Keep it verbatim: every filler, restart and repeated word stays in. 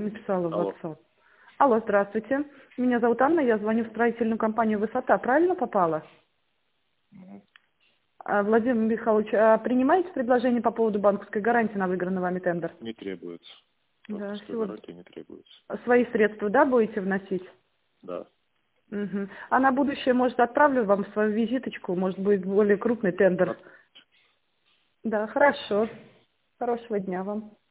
написала в Алло. WhatsApp. Алло, здравствуйте. Меня зовут Анна, я звоню в строительную компанию «Высота». Правильно попала? Мгм. А, Владимир Михайлович, а принимаете предложение по поводу банковской гарантии на выигранный вами тендер? Не требуется. Да, Банковская всего. гарантия не требуется. Свои средства, да, будете вносить? Да. Мгм. А на будущее, может, отправлю вам свою визиточку, может быть, более крупный тендер. От- Да, хорошо. Хорошего дня вам.